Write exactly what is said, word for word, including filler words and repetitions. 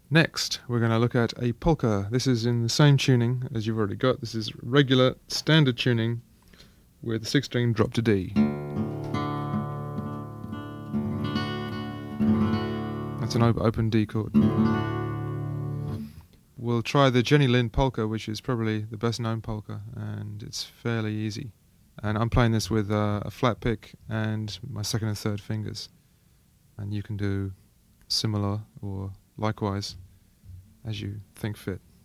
Next, we're going to look at a polka. This is in the same tuning as you've already got. This is regular, standard tuning with the sixth string drop to D. That's an op- open D chord. We'll try the Jenny Lind polka, which is probably the best known polka, and it's fairly easy. And I'm playing this with uh, a flat pick and my second and third fingers. And you can do similar or likewise as you think fit.